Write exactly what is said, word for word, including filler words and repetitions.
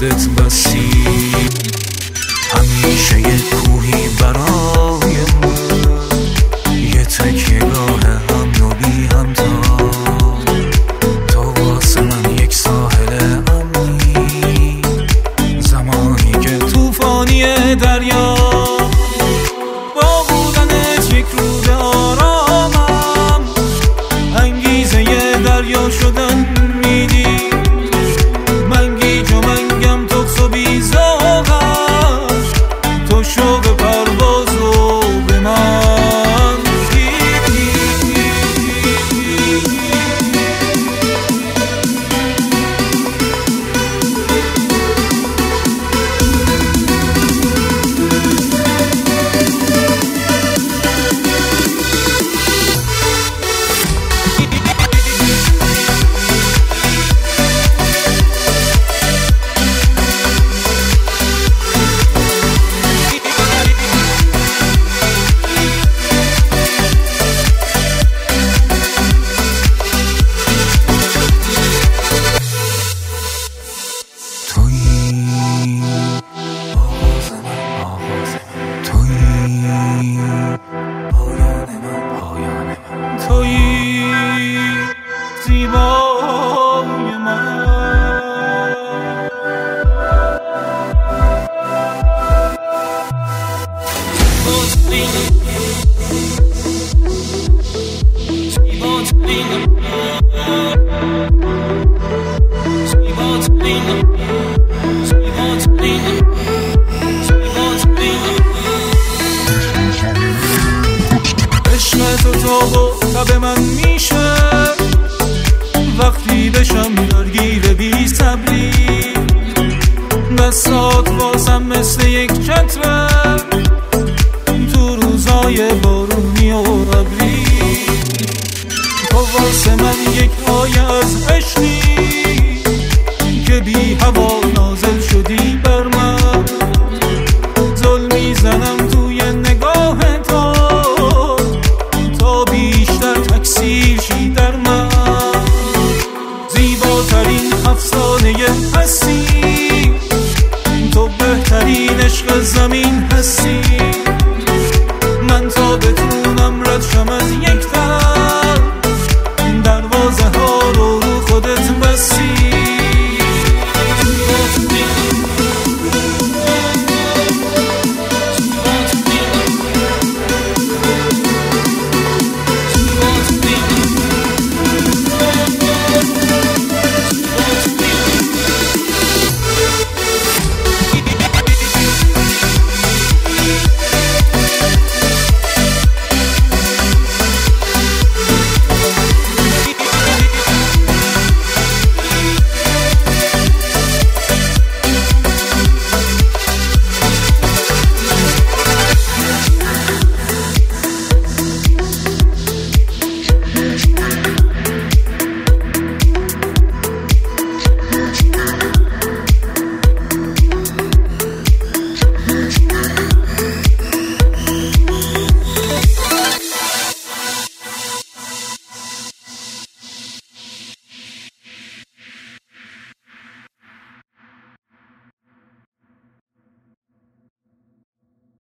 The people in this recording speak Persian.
خودت بسی. همیشه یه کوهی برای من، یه تکیه‌گاه هم و بی همتا. تو واسه من یک ساحل امنی، زمانی که توفانی دریا. با بودنت یک رود آرامم، انگیزه ی دریا شدن میدی. من گیج و منگم تخص و بیزاغم، تو شوق پروازو به من دیدی. تویی زیبای من. عشق تو تاب و تب من میشه، وقتی بشم درگیر بی صبری. دستات واسم مثل یک چتره، تو روزای بارونی و ابری. تو واسه من یک آیه از عشقی، که بی هوا نازل شدی بر من. زل میزنم توی نگاه تو، تا بیشتر تکثیر شی در من. زیباترین افسانه هستی، تو بهترین عشق زمین هستی.